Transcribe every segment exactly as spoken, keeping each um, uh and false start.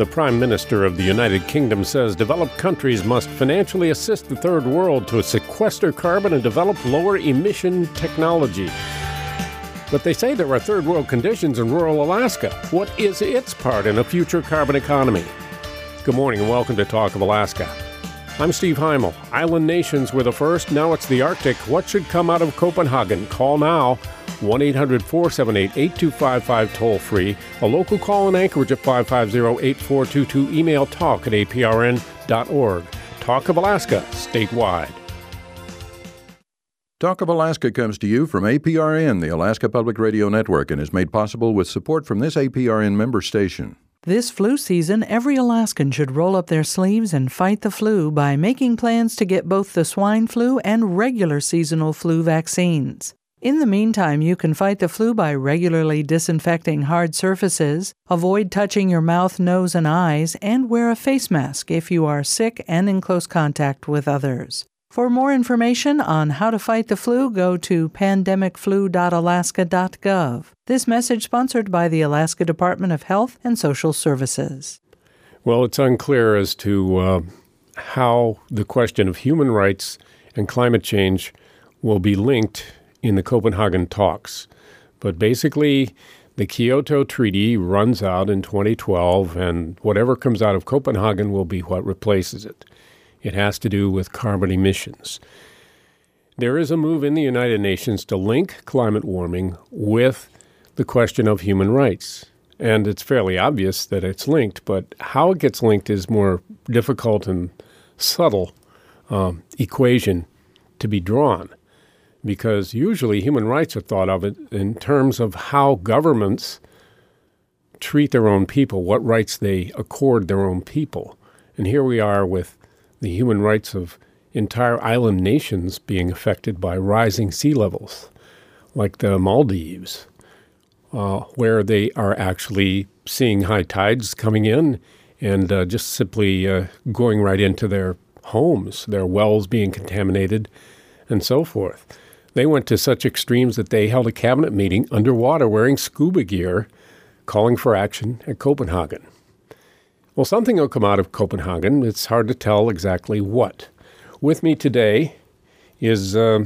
the Prime Minister of the United Kingdom says developed countries must financially assist the Third World to sequester carbon and develop lower emission technology. But they say there are third world conditions in rural Alaska. What is its part in a future carbon economy? Good morning and welcome to Talk of Alaska. I'm Steve Heimel. Island nations were the first. Now it's the Arctic. What should come out of Copenhagen? Call now. one eight hundred four seven eight eight two five five toll free. A local call in Anchorage at five five zero eight four two two. Email talk at a p r n dot org. Talk of Alaska, statewide. Talk of Alaska comes to you from A P R N, the Alaska Public Radio Network, and is made possible with support from this A P R N member station. This flu season, every Alaskan should roll up their sleeves and fight the flu by making plans to get both the swine flu and regular seasonal flu vaccines. In the meantime, you can fight the flu by regularly disinfecting hard surfaces, avoid touching your mouth, nose, and eyes, and wear a face mask if you are sick and in close contact with others. For more information on how to fight the flu, go to pandemic flu dot alaska dot gov. This message sponsored by the Alaska Department of Health and Social Services. Well, it's unclear as to uh, how the question of human rights and climate change will be linked in the Copenhagen talks. But basically, the Kyoto Treaty runs out in twenty twelve, and whatever comes out of Copenhagen will be what replaces it. It has to do with carbon emissions. There is a move in the United Nations to link climate warming with the question of human rights. And it's fairly obvious that it's linked, but how it gets linked is more difficult and subtle um, equation to be drawn. Because usually human rights are thought of it in terms of how governments treat their own people, what rights they accord their own people. And here we are with the human rights of entire island nations being affected by rising sea levels, like the Maldives, uh, where they are actually seeing high tides coming in and uh, just simply uh, going right into their homes, their wells being contaminated, and so forth. They went to such extremes that they held a cabinet meeting underwater wearing scuba gear, calling for action at Copenhagen. Well, something will come out of Copenhagen. It's hard to tell exactly what. With me today is uh,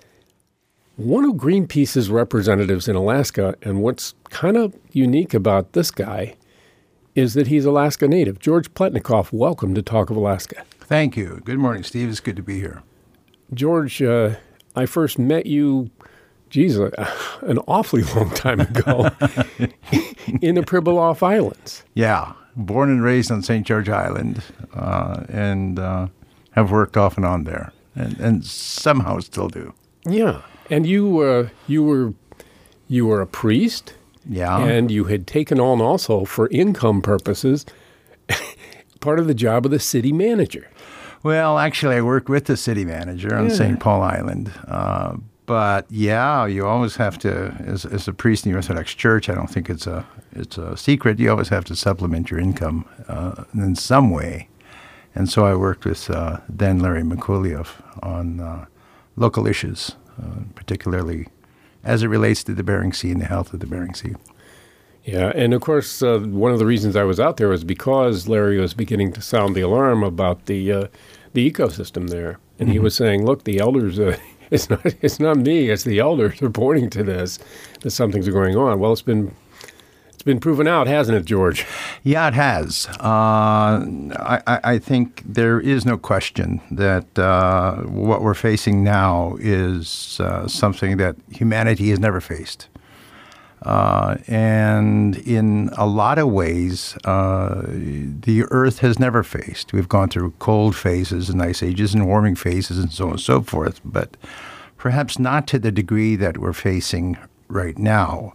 one of Greenpeace's representatives in Alaska, and what's kind of unique about this guy is that he's Alaska native. George Pletnikoff, welcome to Talk of Alaska. Thank you. Good morning, Steve. It's good to be here. George, uh, I first met you, geez, uh, an awfully long time ago in the Pribilof Islands. Yeah. Born and raised on Saint George Island, uh, and uh, have worked off and on there, and, and somehow still do. Yeah, and you uh, you were you were a priest. Yeah, and you had taken on also for income purposes part of the job of the city manager. Well, actually, I worked with the city manager on yeah. Saint Paul Island. Uh, But yeah, you always have to, as, as a priest in the Orthodox Church, I don't think it's a it's a secret. You always have to supplement your income uh, in some way. And so I worked with uh, then Larry Mikuliov on uh, local issues, uh, particularly as it relates to the Bering Sea and the health of the Bering Sea. Yeah, and of course, uh, one of the reasons I was out there was because Larry was beginning to sound the alarm about the uh, the ecosystem there, and mm-hmm. he was saying, "Look, the elders." Uh, It's not it's not me, it's the elders are pointing to this, that something's going on. Well, it's been it's been proven out, hasn't it, George? Yeah, it has. Uh, I, I think there is no question that uh, what we're facing now is uh, something that humanity has never faced. Uh, and in a lot of ways, uh, the Earth has never faced. We've gone through cold phases and ice ages and warming phases and so on and so forth, but perhaps not to the degree that we're facing right now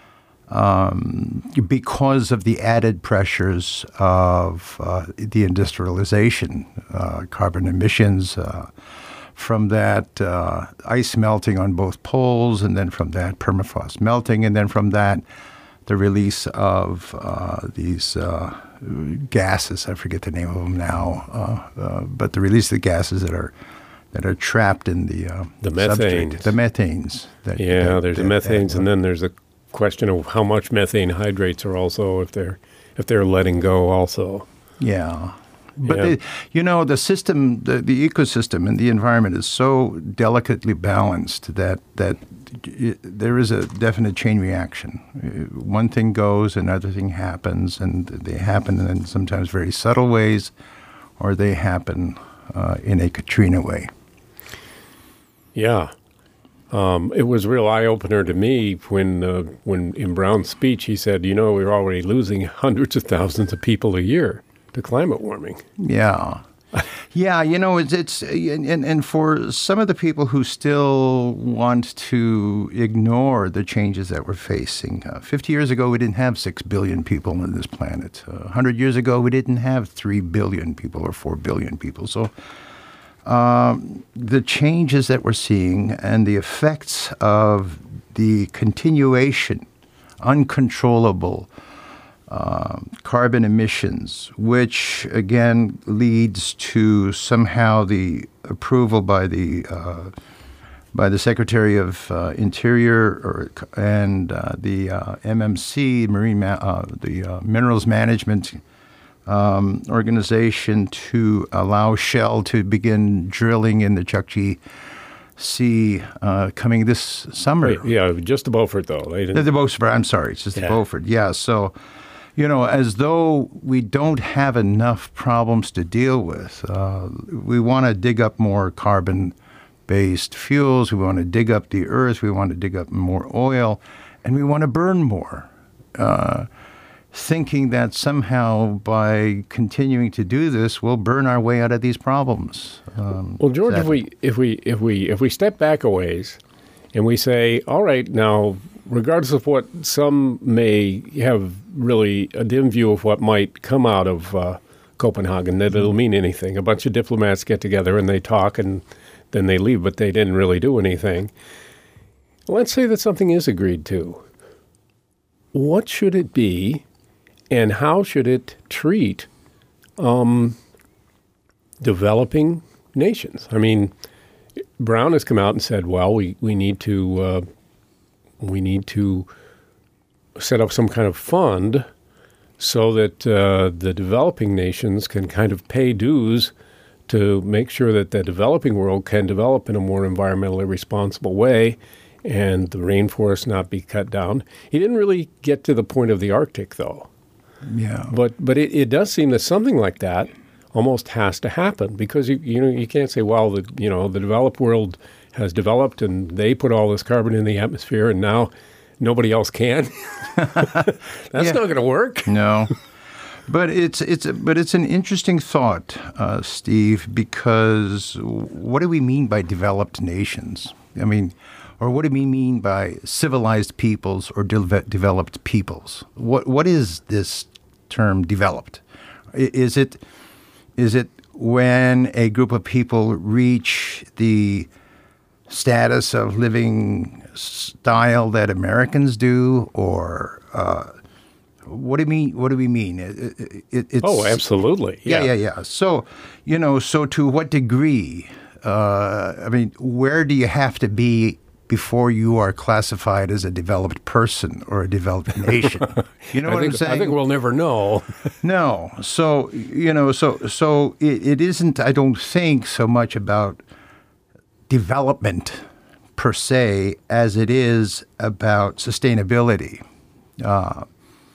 um, because of the added pressures of uh, the industrialization, uh, carbon emissions, uh, from that uh, ice melting on both poles, and then from that permafrost melting, and then from that the release of uh, these uh, gases. I forget the name of them now, uh, uh, but the release of the gases that are that are trapped in the uh, the methanes, substrate, the methanes. That, yeah, that, there's that, the methanes, that, uh, and then there's the question of how much methane hydrates are also if they're if they're letting go also. Yeah. But, Yeah. the, you know, the system, the, the ecosystem and the environment is so delicately balanced that that it, there is a definite chain reaction. Uh, One thing goes, another thing happens, and they happen in sometimes very subtle ways, or they happen uh, in a Katrina way. Yeah. Um, it was a real eye-opener to me when, uh, when in Brown's speech he said, you know, we're already losing hundreds of thousands of people a year to climate warming. Yeah. Yeah, you know, it's, it's and, and for some of the people who still want to ignore the changes that we're facing, uh, fifty years ago, we didn't have six billion people on this planet. Uh, one hundred years ago, we didn't have three billion people or four billion people. So um, the changes that we're seeing and the effects of the continuation, uncontrollable Uh, carbon emissions, which again leads to somehow the approval by the uh, by the Secretary of uh, Interior or, and uh, the uh, M M C, Marine Ma- uh, the uh, Minerals Management um, Organization, to allow Shell to begin drilling in the Chukchi Sea uh, coming this summer. Wait, yeah, just the Beaufort, though. They The, didn't, the Beaufort, I'm sorry, it's just Yeah. the Beaufort. Yeah, so, you know, as though we don't have enough problems to deal with. Uh, we want to dig up more carbon-based fuels. We want to dig up the earth. We want to dig up more oil. And we want to burn more, uh, thinking that somehow by continuing to do this, we'll burn our way out of these problems. Um, well, George, if sadly. we if we if we if we step back a ways, and we say, all right, now, regardless of what some may have really a dim view of what might come out of uh, Copenhagen, that it'll mean anything. A bunch of diplomats get together and they talk and then they leave, but they didn't really do anything. Let's say that something is agreed to. What should it be, and how should it treat um, developing nations? I mean, Brown has come out and said, well, we, we need to uh, we need to set up some kind of fund so that uh, the developing nations can kind of pay dues to make sure that the developing world can develop in a more environmentally responsible way and the rainforests not be cut down. He didn't really get to the point of the Arctic, though. Yeah. But but it, it does seem that something like that almost has to happen because you you know you can't say, well, the you know the developed world has developed and they put all this carbon in the atmosphere and now nobody else can. That's Yeah. not going to work. No, but it's it's but it's an interesting thought, uh, Steve, because what do we mean by developed nations? I mean, or what do we mean by civilized peoples or de- developed peoples? What what is this term developed? I- Is it is it when a group of people reach the status of living style that Americans do, or uh, what do you mean? What do we mean? It, it, it's, Oh, absolutely. Yeah, yeah, yeah. So, you know, so to what degree? Uh, I mean, where do you have to be before you are classified as a developed person or a developed nation? You know I what think, I'm saying? I think we'll never know. No. So, you know, so so it, it isn't, I don't think, so much about development per se as it is about sustainability. Uh,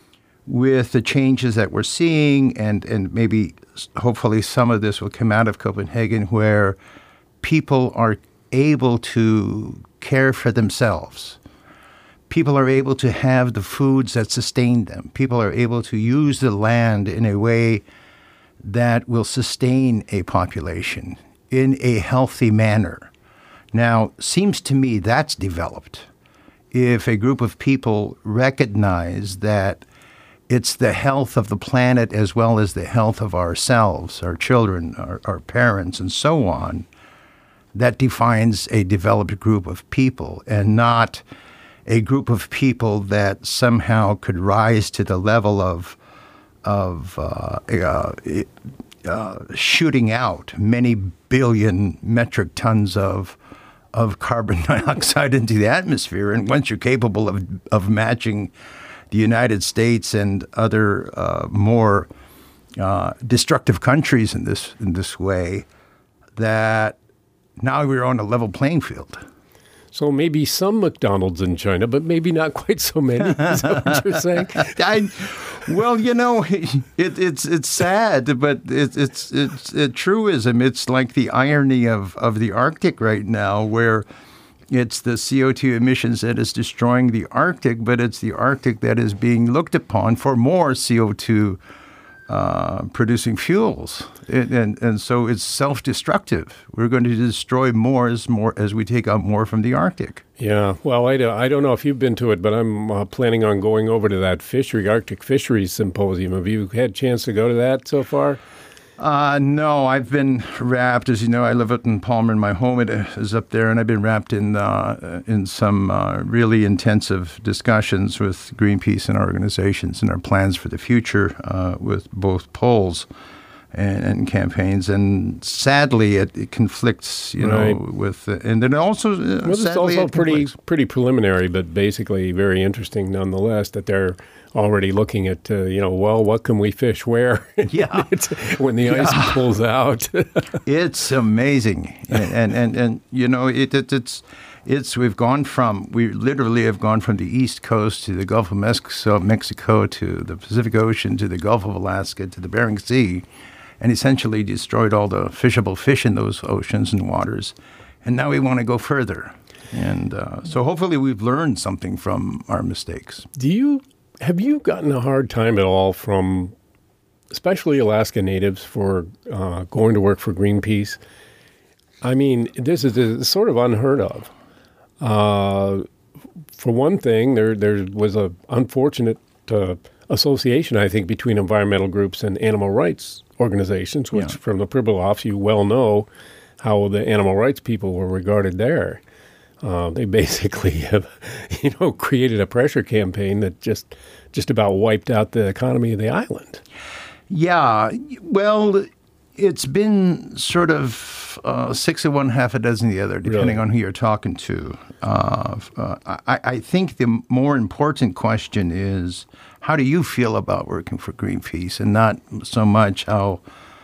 with the changes that we're seeing, and, and maybe s- hopefully some of this will come out of Copenhagen, where people are able to care for themselves. People are able to have the foods that sustain them. People are able to use the land in a way that will sustain a population in a healthy manner. Now, seems to me that's developed. If a group of people recognize that it's the health of the planet as well as the health of ourselves, our children, our, our parents, and so on, that defines a developed group of people, and not a group of people that somehow could rise to the level of of uh, uh, uh, shooting out many billion metric tons of of carbon dioxide into the atmosphere. And once you're capable of, of matching the United States and other uh, more uh, destructive countries in this in this way, that now we're on a level playing field. So maybe some McDonald's in China, but maybe not quite so many. Is that what you're saying? I, well, you know, it, it's it's sad, but it, it's it's a truism. It's like the irony of, of the Arctic right now, where it's the C O two emissions that is destroying the Arctic, but it's the Arctic that is being looked upon for more C O two uh, producing fuels, it, and and so it's self-destructive. We're going to destroy more as more as we take out more from the Arctic. Yeah, well, I don't, I don't know if you've been to it, but I'm uh, planning on going over to that fishery, Arctic Fisheries Symposium. Have you had a chance to go to that so far? Uh, no, I've been wrapped. As you know, I live up in Palmer, and my home it is up there, and I've been wrapped in uh, in some uh, really intensive discussions with Greenpeace and organizations and our plans for the future uh, with both polls and, and campaigns. And sadly, it, it conflicts, you right. know, with uh, and then also uh, well, it's sadly also it pretty conflicts. pretty preliminary, but basically very interesting nonetheless. That they're already looking at, uh, you know, well, what can we fish where? Yeah. When the ice Yeah. pulls out. It's amazing, and and and, and you know it, it it's it's we've gone from we literally have gone from the East Coast to the Gulf of Mexico, Mexico to the Pacific Ocean to the Gulf of Alaska to the Bering Sea, and essentially destroyed all the fishable fish in those oceans and waters, and now we want to go further, and uh, so hopefully we've learned something from our mistakes. Do you have you gotten a hard time at all from, especially Alaska Natives, for uh, going to work for Greenpeace? I mean, this is a, sort of unheard of. Uh, for one thing, there there was a unfortunate uh, association, I think, between environmental groups and animal rights organizations, which Yeah. from the Pribilofs, you well know how the animal rights people were regarded there. Uh, they basically have, you know, created a pressure campaign that just just about wiped out the economy of the island. Yeah, well, it's been sort of uh, six of one, half a dozen of the other, depending Really? on who you're talking to. Uh, uh, I, I think the more important question is, how do you feel about working for Greenpeace, and not so much how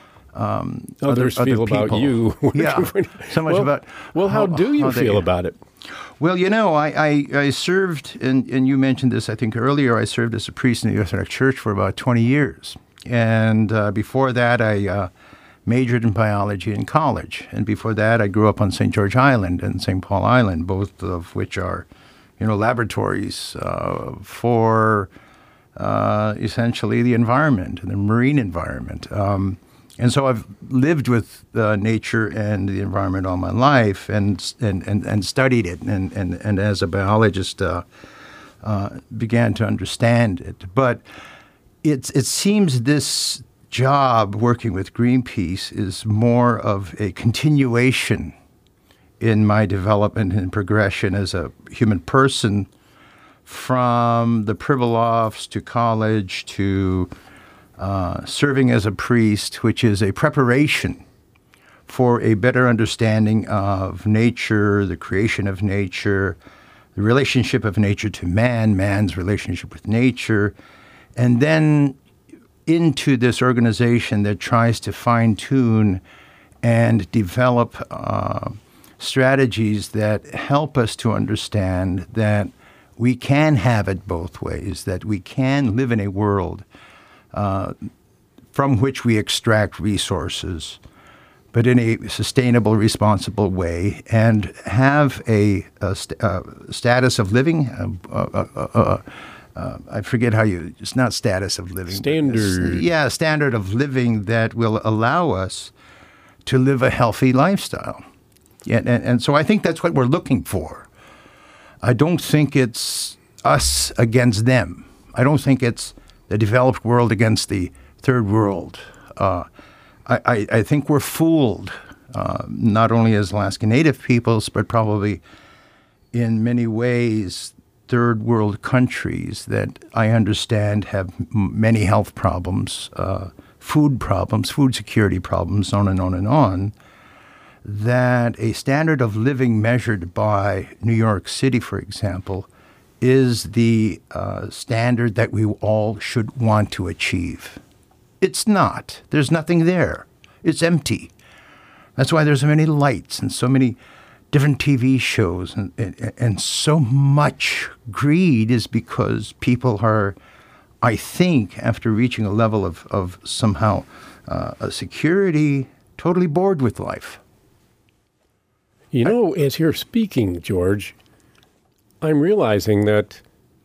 um, Others other, feel other about people. you. Yeah, so much well, about Well, how, do you how they- feel about it? Well, you know, I, I, I served, and, and you mentioned this, I think, earlier, I served as a priest in the Orthodox Church for about twenty years. And uh, before that, I uh, majored in biology in college. And before that, I grew up on Saint George Island and Saint Paul Island, both of which are, you know, laboratories uh, for uh, essentially the environment, the marine environment. Um, And so I've lived with uh, nature and the environment all my life, and and, and, and studied it, and, and, and as a biologist uh, uh, began to understand it. But it's, it seems this job working with Greenpeace is more of a continuation in my development and progression as a human person, from the Pribilofs to college to Uh, serving as a priest, which is a preparation for a better understanding of nature, the creation of nature, the relationship of nature to man, man's relationship with nature, and then into this organization that tries to fine-tune and develop uh, strategies that help us to understand that we can have it both ways, that we can live in a world Uh, from which we extract resources, but in a sustainable, responsible way, and have a, a st- uh, status of living. Uh, uh, uh, uh, uh, I forget how you. It's not status of living. Standard. Yeah, standard of living that will allow us to live a healthy lifestyle. Yeah, and, and so I think that's what we're looking for. I don't think it's us against them. I don't think it's the developed world against the third world. Uh, I, I, I think we're fooled, uh, not only as Alaska Native peoples, but probably in many ways third world countries that I understand have m- many health problems, uh, food problems, food security problems, on and on and on, that a standard of living measured by New York City, for example, is the uh, standard that we all should want to achieve. It's not. There's nothing there. It's empty. That's why there's so many lights and so many different T V shows and, and, and so much greed is because people are, I think, after reaching a level of, of somehow uh, a security, totally bored with life. You know, I, as you're speaking, George, I'm realizing that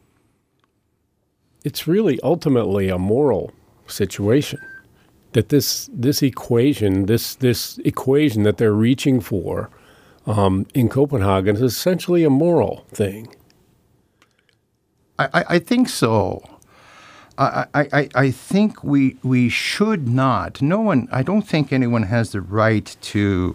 it's really ultimately a moral situation. That this this equation, this this equation that they're reaching for um, in Copenhagen is essentially a moral thing. I, I, I think so. I, I, I think we we should not. No one. I don't think anyone has the right to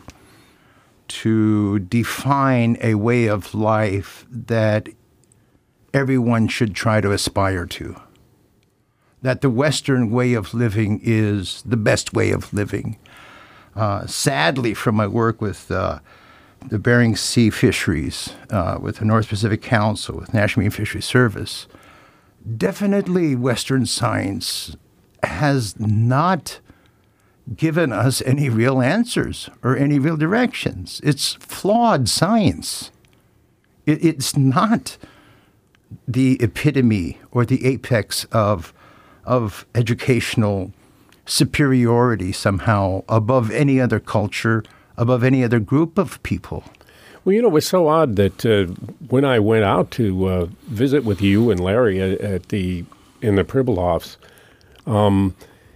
to define a way of life that everyone should try to aspire to. That the Western way of living is the best way of living. Uh, sadly, from my work with uh, the Bering Sea fisheries, uh, with the North Pacific Council, with National Marine Fisheries Service, definitely Western science has not given us any real answers or any real directions. It's flawed science. It, it's not the epitome or the apex of of educational superiority somehow above any other culture, above any other group of people. Well, you know, it was so odd that uh, when I went out to uh, visit with you and Larry at, at the in the Pribilofs, um,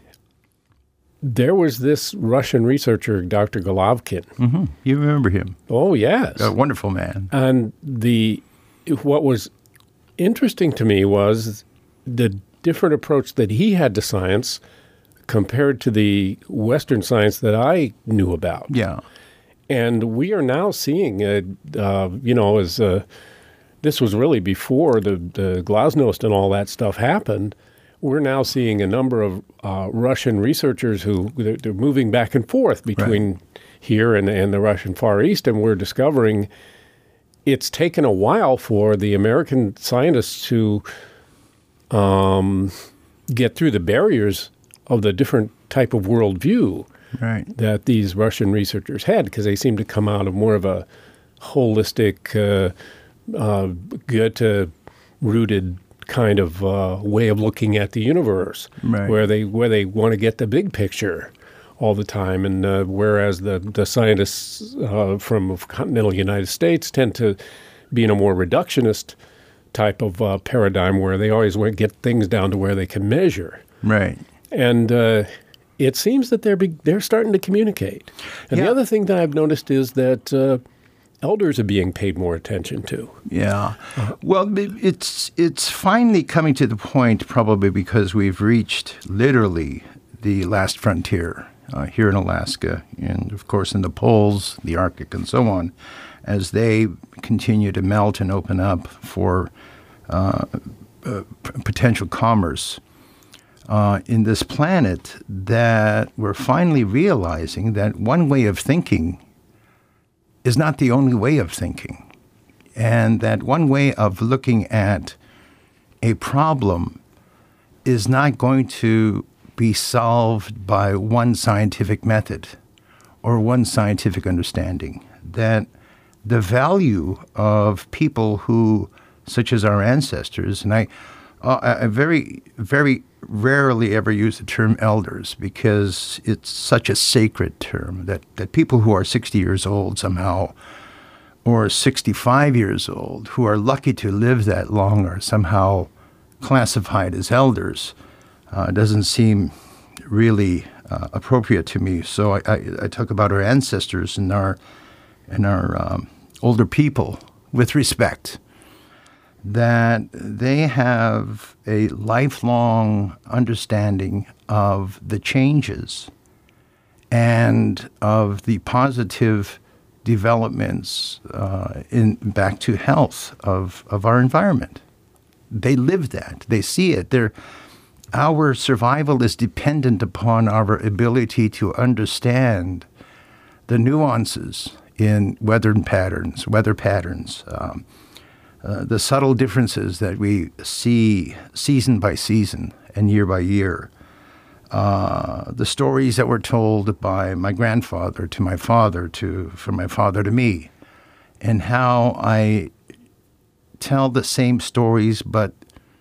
there was this Russian researcher, Doctor Golovkin. Mm-hmm. You remember him? Oh, yes. A wonderful man. And the what was interesting to me was the different approach that he had to science compared to the Western science that I knew about. Yeah. And we are now seeing, uh, uh, you know, as uh, this was really before the, the Glasnost and all that stuff happened, we're now seeing a number of uh, Russian researchers who they're, they're moving back and forth between right. here and, and the Russian Far East, and we're discovering it's taken a while for the American scientists to um, get through the barriers of the different type of worldview right. that these Russian researchers had, because they seem to come out of more of a holistic, uh, uh, Goethe-rooted kind of uh, way of looking at the universe, right. where they where they want to get the big picture all the time, and uh, whereas the the scientists uh, from continental United States tend to be in a more reductionist type of uh, paradigm, where they always want to get things down to where they can measure. Right. And uh, it seems that they're be- they're starting to communicate. And yeah. the other thing that I've noticed is that uh, elders are being paid more attention to. Yeah. Well, it's it's finally coming to the point, probably because we've reached literally the last frontier uh, here in Alaska, and of course in the poles, the Arctic, and so on, as they continue to melt and open up for uh, uh, p- potential commerce uh, in this planet, that we're finally realizing that one way of thinking is not the only way of thinking, and that one way of looking at a problem is not going to be solved by one scientific method or one scientific understanding, that the value of people who, such as our ancestors, and I, uh, I very, very rarely ever use the term elders because it's such a sacred term that, that people who are sixty years old somehow, or sixty-five years old, who are lucky to live that long, are somehow classified as elders. Uh, doesn't seem really uh, appropriate to me. So I, I, I talk about our ancestors and our and our um, older people with respect, that they have a lifelong understanding of the changes and of the positive developments uh, in back to health of, of our environment. They live that. They see it. They're, our survival is dependent upon our ability to understand the nuances in weather patterns, weather patterns, um, uh, the subtle differences that we see season by season and year by year, uh, the stories that were told by my grandfather to my father, to from my father to me, and how I tell the same stories but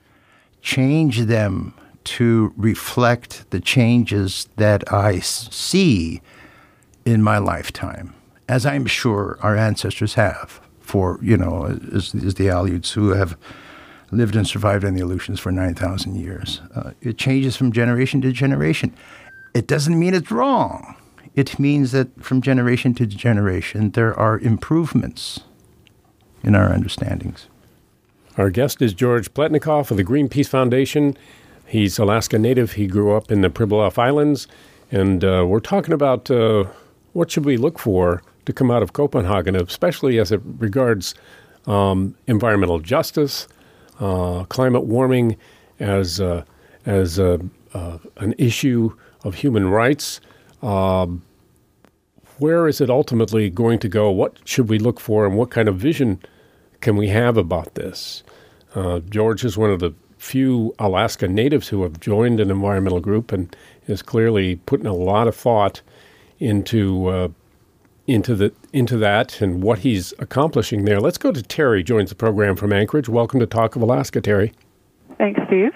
change them to reflect the changes that I see in my lifetime, as I'm sure our ancestors have for, you know, as, as the Aleuts who have lived and survived on the Aleutians for nine thousand years. Uh, it changes from generation to generation. It doesn't mean it's wrong. It means that from generation to generation, there are improvements in our understandings. Our guest is George Pletnikoff of the Greenpeace Foundation. He's Alaska native. He grew up in the Pribilof Islands. And uh, we're talking about uh, what should we look for to come out of Copenhagen, especially as it regards um, environmental justice, uh, climate warming as, uh, as uh, uh, an issue of human rights. Um, where is it ultimately going to go? What should we look for, and what kind of vision can we have about this? Uh, George is one of the few Alaska natives who have joined an environmental group and is clearly putting a lot of thought into uh, into the into that and what he's accomplishing there. Let's go to Terry, joins the program from Anchorage. Welcome to Talk of Alaska, Terry. Thanks, Steve.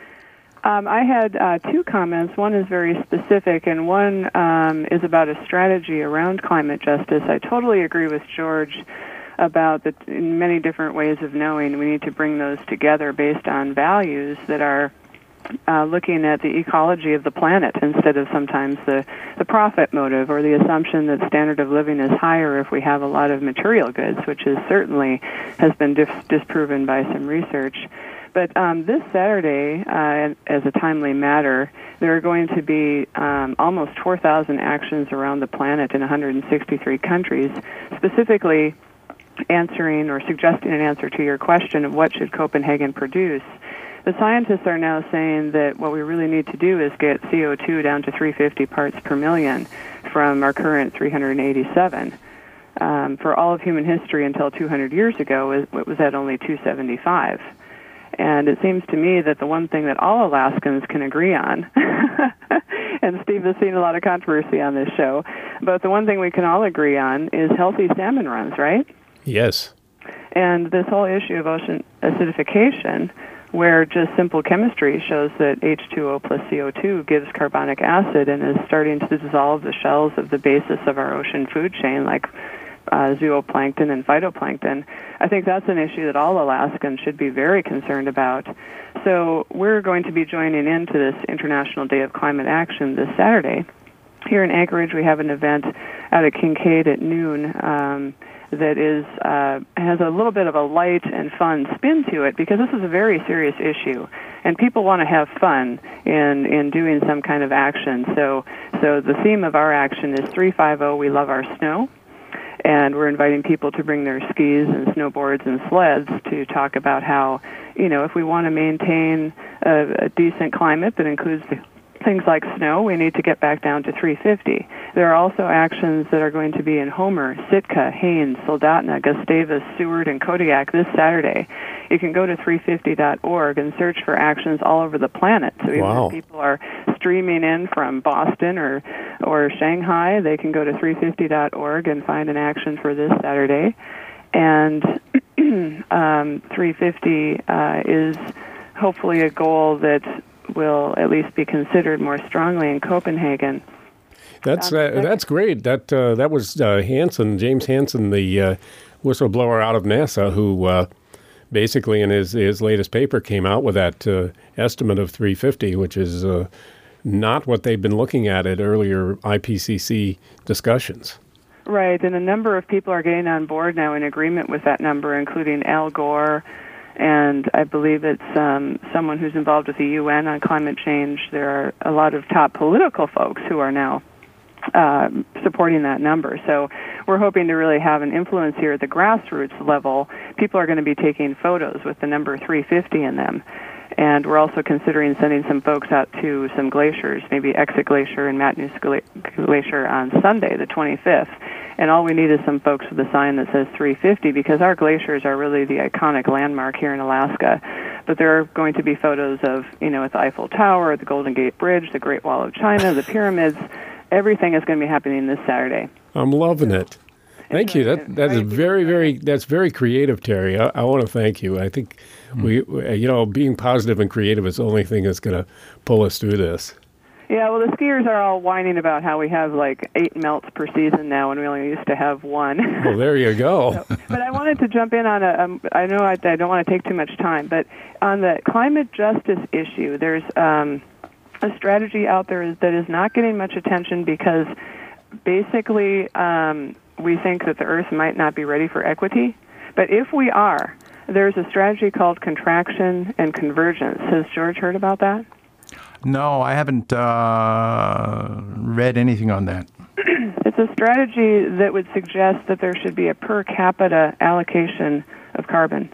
Um, I had uh, two comments. One is very specific, and one um, is about a strategy around climate justice. I totally agree with George about the in many different ways of knowing. We need to bring those together based on values that are uh, looking at the ecology of the planet instead of sometimes the, the profit motive or the assumption that standard of living is higher if we have a lot of material goods, which is certainly has been dis- disproven by some research. But um, this Saturday, uh, as a timely matter, there are going to be um, almost four thousand actions around the planet in one hundred sixty-three countries, specifically answering or suggesting an answer to your question of what should Copenhagen produce. The scientists are now saying that what we really need to do is get C O two down to three hundred fifty parts per million from our current three hundred eighty-seven. Um, for all of human history until two hundred years ago, it was at only two hundred seventy-five. And it seems to me that the one thing that all Alaskans can agree on, and Steve has seen a lot of controversy on this show, but the one thing we can all agree on is healthy salmon runs, right? Yes. And this whole issue of ocean acidification, where just simple chemistry shows that H two O plus C O two gives carbonic acid and is starting to dissolve the shells of the basis of our ocean food chain, like uh, zooplankton and phytoplankton. I think that's an issue that all Alaskans should be very concerned about. So we're going to be joining into this International Day of Climate Action this Saturday. Here in Anchorage, we have an event out at Kincaid at noon um, that is uh, has a little bit of a light and fun spin to it, because this is a very serious issue, and people want to have fun in in doing some kind of action. So, so the theme of our action is three fifty, We Love Our Snow, and we're inviting people to bring their skis and snowboards and sleds to talk about how, you know, if we want to maintain a, a decent climate that includes the things like snow, we need to get back down to three fifty. There are also actions that are going to be in Homer, Sitka, Haines, Soldotna, Gustavus, Seward, and Kodiak this Saturday. You can go to three fifty dot org and search for actions all over the planet. So even Wow. if people are streaming in from Boston or, or Shanghai, they can go to three fifty dot org and find an action for this Saturday. And um, three fifty uh, is hopefully a goal that will at least be considered more strongly in Copenhagen. That's uh, that's great. That uh, that was uh, Hansen, James Hansen, the uh, whistleblower out of NASA, who uh, basically in his his latest paper came out with that uh, estimate of three fifty, which is uh, not what they've been looking at at earlier I P C C discussions. Right, and a number of people are getting on board now in agreement with that number, including Al Gore, and I believe it's um, someone who's involved with the U N on climate change. There are a lot of top political folks who are now uh, supporting that number. So we're hoping to really have an influence here at the grassroots level. People are going to be taking photos with the number three fifty in them. And we're also considering sending some folks out to some glaciers, maybe Exit Glacier and Matnews Glacier on Sunday, the twenty-fifth. And all we need is some folks with a sign that says three fifty, because our glaciers are really the iconic landmark here in Alaska. But there are going to be photos of, you know, at the Eiffel Tower, the Golden Gate Bridge, the Great Wall of China, the pyramids. Everything is going to be happening this Saturday. I'm loving it. Thank you. That that is very, very that's very creative, Terry. I, I want to thank you. I think mm. we, we, you know, being positive and creative is the only thing that's going to pull us through this. Yeah, well, the skiers are all whining about how we have like eight melts per season now, and we only used to have one. Well, there you go. So, but I wanted to jump in on a. Um, I know I, I don't want to take too much time, but on the climate justice issue, there's um, a strategy out there that is not getting much attention because basically. Um, we think that the Earth might not be ready for equity. But if we are, there's a strategy called contraction and convergence. Has George heard about that? No, I haven't uh, read anything on that. It's a strategy that would suggest that there should be a per capita allocation of carbon.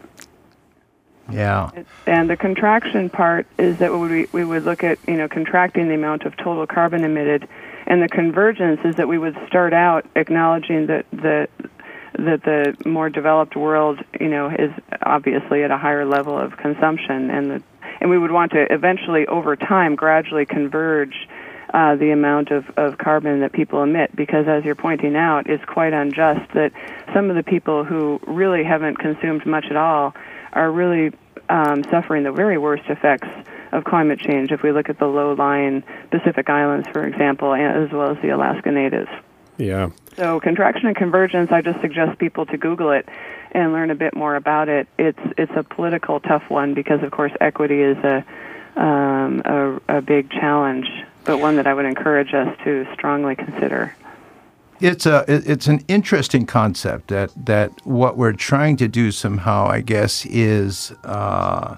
Yeah. And the contraction part is that we, we would look at, you know, contracting the amount of total carbon emitted. And the convergence is that we would start out acknowledging that the that the more developed world, you know, is obviously at a higher level of consumption, and the and we would want to eventually, over time, gradually converge uh, the amount of, of carbon that people emit, because as you're pointing out, it's quite unjust that some of the people who really haven't consumed much at all are really um, suffering the very worst effects of climate change, if we look at the low-lying Pacific Islands, for example, as well as the Alaska Natives. Yeah. So contraction and convergence, I just suggest people to Google it and learn a bit more about it. It's it's a political tough one because, of course, equity is a, um, a, a big challenge, but one that I would encourage us to strongly consider. It's a it's an interesting concept that, that what we're trying to do somehow, I guess, is... Uh,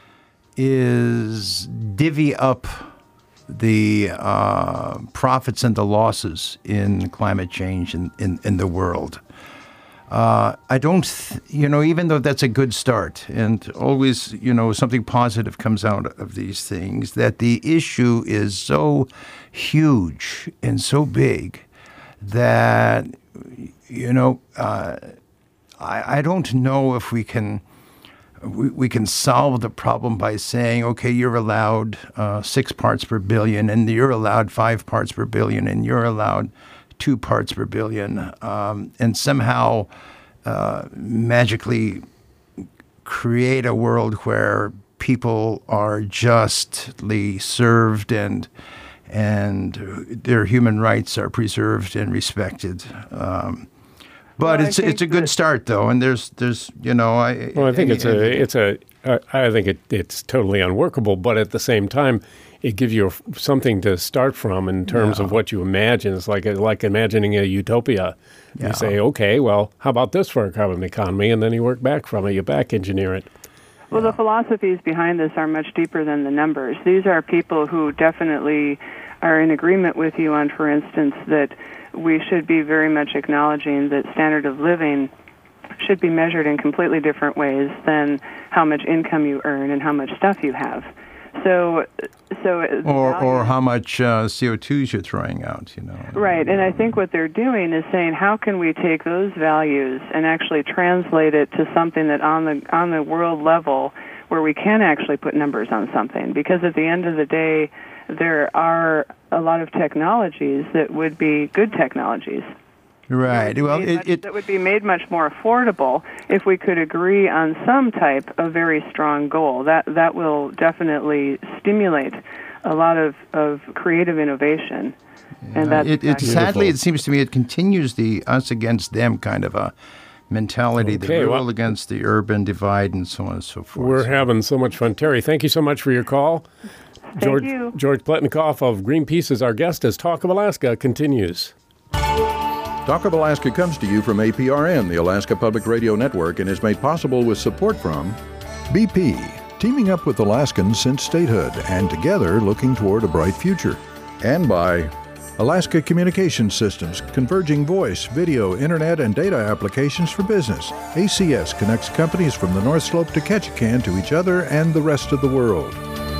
is divvy up the uh, profits and the losses in climate change in, in, in the world. Uh, I don't, th- you know, even though that's a good start and always, you know, something positive comes out of these things, that the issue is so huge and so big that, you know, uh, I, I don't know if we can... We, we can solve the problem by saying, okay, you're allowed uh, six parts per billion, and you're allowed five parts per billion, and you're allowed two parts per billion, um, and somehow uh, magically create a world where people are justly served and and their human rights are preserved and respected. Um, But well, it's it's a good start though, and there's there's you know I well I think it's a it's a I think it it's totally unworkable, but at the same time it gives you something to start from in terms yeah. of what you imagine. It's like a, like imagining a utopia. Yeah. You say, okay, well, how about this for a carbon economy, and then you work back from it, you back engineer it. Well, the philosophies behind this are much deeper than the numbers. These are people who definitely are in agreement with you on, for instance, that we should be very much acknowledging that standard of living should be measured in completely different ways than how much income you earn and how much stuff you have. So, so or or how much uh, C O two you're throwing out, you know. Right, and I think what they're doing is saying, how can we take those values and actually translate it to something that on the on the world level, where we can actually put numbers on something? Because at the end of the day, there are a lot of technologies that would be good technologies. Right. Well, it, it, it that would be made much more affordable if we could agree on some type of very strong goal. That that will definitely stimulate a lot of, of creative innovation. Yeah. And that's it, it, sadly, it seems to me it continues the us against them kind of a mentality, okay, the rural well, against the urban divide, and so on and so forth. We're having so much fun. Terry, thank you so much for your call. George, Thank you. George Pletnikoff of Greenpeace is our guest as Talk of Alaska continues. Talk of Alaska comes to you from A P R N, the Alaska Public Radio Network, and is made possible with support from B P, teaming up with Alaskans since statehood and together looking toward a bright future. And by Alaska Communication Systems, converging voice, video, internet, and data applications for business. A C S connects companies from the North Slope to Ketchikan to each other and the rest of the world.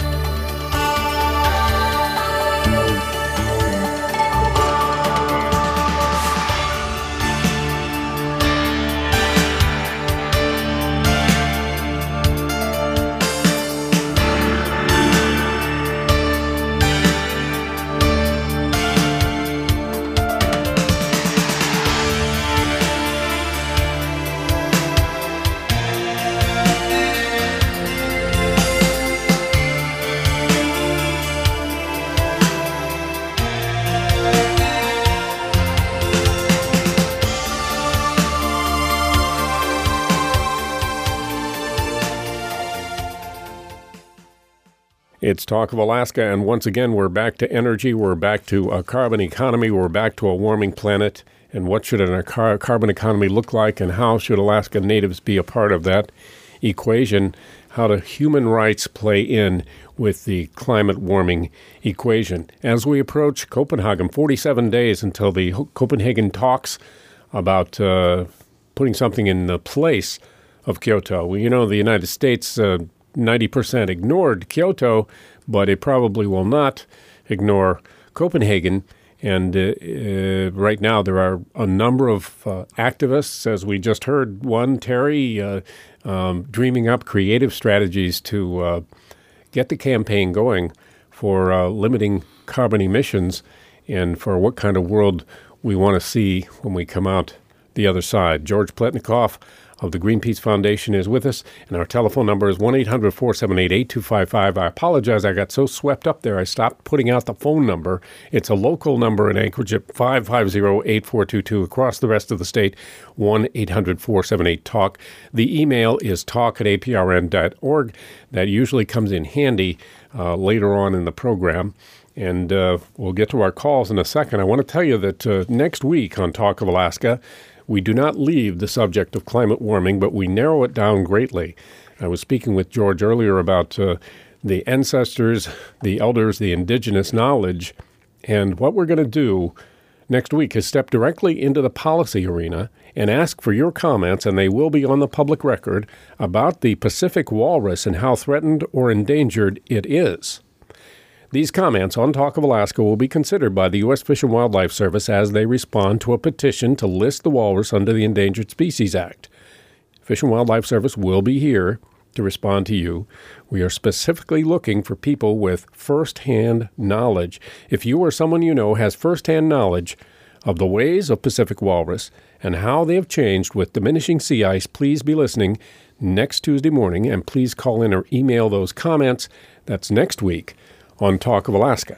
It's Talk of Alaska, and once again, we're back to energy, we're back to a carbon economy, we're back to a warming planet, and what should a car- carbon economy look like, and how should Alaska Natives be a part of that equation? How do human rights play in with the climate warming equation? As we approach Copenhagen, forty-seven days until the Copenhagen talks about uh, putting something in the place of Kyoto. Well, you know, the United States uh, ninety percent ignored Kyoto, but it probably will not ignore Copenhagen. And uh, uh, right now there are a number of uh, activists, as we just heard one, Terry, uh, um, dreaming up creative strategies to uh, get the campaign going for uh, limiting carbon emissions and for what kind of world we want to see when we come out the other side. George Pletnikoff of the Greenpeace Foundation is with us, and our telephone number is one eight hundred four seven eight eight two five five. I apologize, I got so swept up there I stopped putting out the phone number. It's a local number in Anchorage at five five zero eight four two two. Across the rest of the state, one eight hundred four seven eight talk. The email is talk at a p r n dot org. That usually comes in handy uh, later on in the program. And uh, we'll get to our calls in a second. I want to tell you that uh, next week on Talk of Alaska, we do not leave the subject of climate warming, but we narrow it down greatly. I was speaking with George earlier about uh, the ancestors, the elders, the indigenous knowledge, and what we're going to do next week is step directly into the policy arena and ask for your comments, and they will be on the public record, about the Pacific walrus and how threatened or endangered it is. These comments on Talk of Alaska will be considered by the U S Fish and Wildlife Service as they respond to a petition to list the walrus under the Endangered Species Act. Fish and Wildlife Service will be here to respond to you. We are specifically looking for people with first-hand knowledge. If you or someone you know has first-hand knowledge of the ways of Pacific walrus and how they have changed with diminishing sea ice, please be listening next Tuesday morning, and please call in or email those comments. That's next week on Talk of Alaska.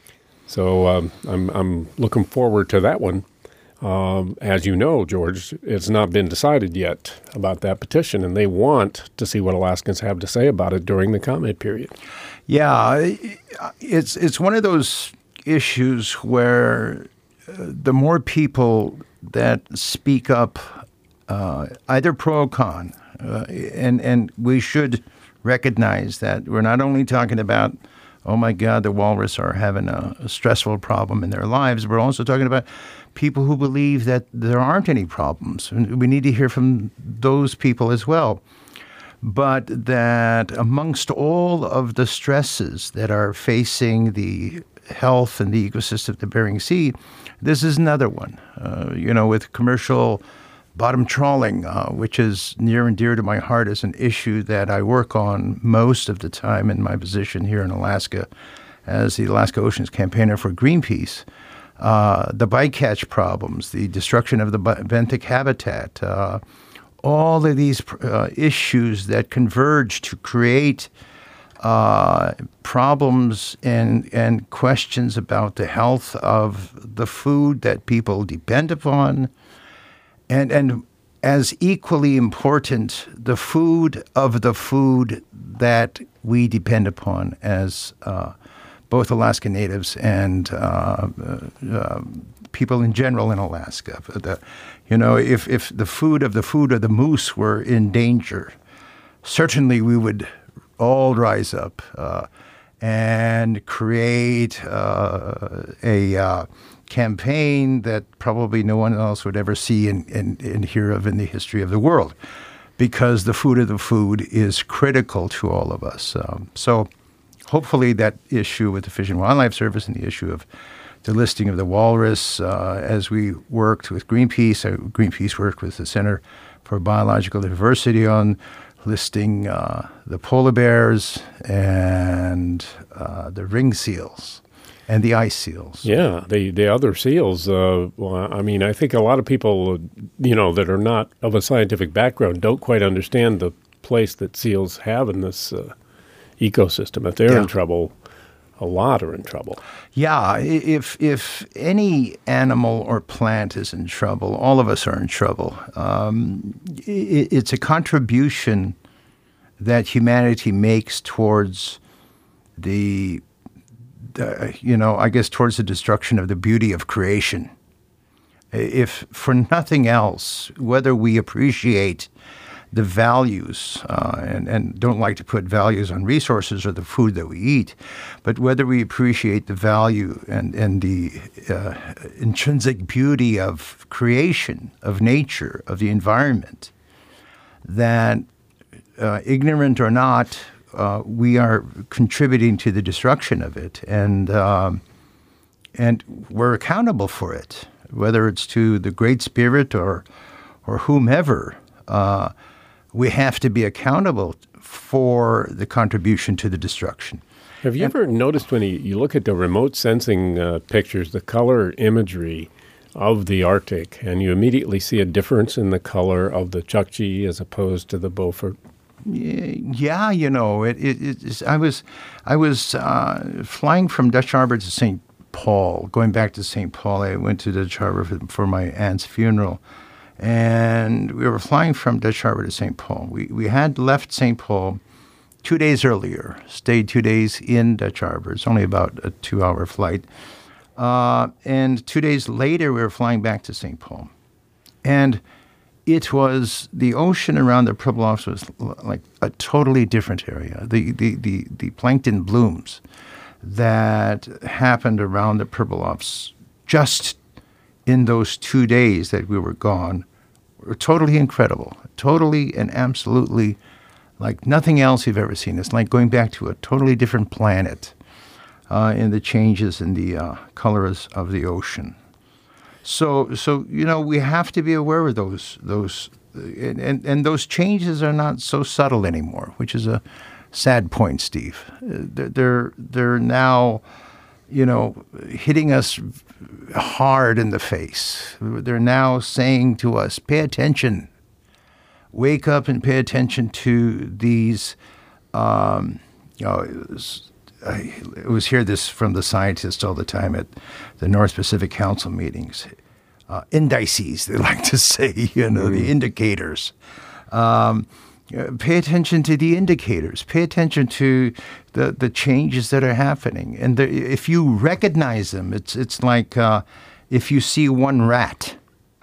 So um, I'm I'm looking forward to that one. Um, as you know, George, it's not been decided yet about that petition, and they want to see what Alaskans have to say about it during the comment period. Yeah, it's it's one of those issues where uh, the more people that speak up, uh, either pro or con, uh, and and we should recognize that we're not only talking about, oh my God, the walrus are having a, a stressful problem in their lives. We're also talking about people who believe that there aren't any problems. And we need to hear from those people as well. But that amongst all of the stresses that are facing the health and the ecosystem of the Bering Sea, this is another one. Uh, you know, with commercial bottom trawling, uh, which is near and dear to my heart as an issue that I work on most of the time in my position here in Alaska as the Alaska Oceans campaigner for Greenpeace. Uh, the bycatch problems, the destruction of the benthic habitat, uh, all of these uh, issues that converge to create uh, problems and, and questions about the health of the food that people depend upon. And and as equally important, the food of the food that we depend upon as uh, both Alaska Natives and uh, uh, people in general in Alaska. The, you know, if, if the food of the food of the moose were in danger, certainly we would all rise up uh, and create uh, a uh, campaign that probably no one else would ever see and, and, and hear of in the history of the world, because the food of the food is critical to all of us. Um, so hopefully that issue with the Fish and Wildlife Service and the issue of the listing of the walrus, uh, as we worked with Greenpeace, uh, Greenpeace worked with the Center for Biological Diversity on listing uh, the polar bears and uh, the ring seals and the ice seals. Yeah, the, the other seals, uh, well, I mean, I think a lot of people, you know, that are not of a scientific background don't quite understand the place that seals have in this uh, ecosystem. If they're Yeah. in trouble, a lot are in trouble. Yeah, if if any animal or plant is in trouble, all of us are in trouble. Um, it, it's a contribution that humanity makes towards the, the, you know, I guess towards the destruction of the beauty of creation. If for nothing else, whether we appreciate the values, uh, and, and don't like to put values on resources or the food that we eat, but whether we appreciate the value and, and the uh, intrinsic beauty of creation, of nature, of the environment, that uh, ignorant or not, uh, we are contributing to the destruction of it, and um, and we're accountable for it, whether it's to the Great Spirit or or whomever. Uh, We have to be accountable for the contribution to the destruction. Have you and, ever noticed when you, you look at the remote sensing uh, pictures, the color imagery of the Arctic, and you immediately see a difference in the color of the Chukchi as opposed to the Beaufort? Yeah, you know, it, it, it's, I was I was uh, flying from Dutch Harbor to Saint Paul, going back to Saint Paul. I went to Dutch Harbor for, for my aunt's funeral. And we were flying from Dutch Harbor to Saint Paul. We we had left Saint Paul two days earlier, stayed two days in Dutch Harbor. It's only about a two-hour flight. Uh, and two days later, we were flying back to Saint Paul. And it was, the ocean around the Pribilofs was like a totally different area. The, the, the, the plankton blooms that happened around the Pribilofs just in those two days that we were gone were totally incredible, totally and absolutely like nothing else you've ever seen. It's like going back to a totally different planet uh, in the changes in the uh, colors of the ocean. So, so you know, we have to be aware of those, those, and, and, and those changes are not so subtle anymore, which is a sad point, Steve. They're, they're, they're now, you know, hitting us hard in the face. They're now saying to us, pay attention. Wake up and pay attention to these, um, you know, it was, I always hear this from the scientists all the time at the North Pacific Council meetings. Uh, indices, they like to say, you know, mm-hmm. the indicators. Um, Pay attention to the indicators. Pay attention to the, the changes that are happening. And the, if you recognize them, it's it's like uh, if you see one rat,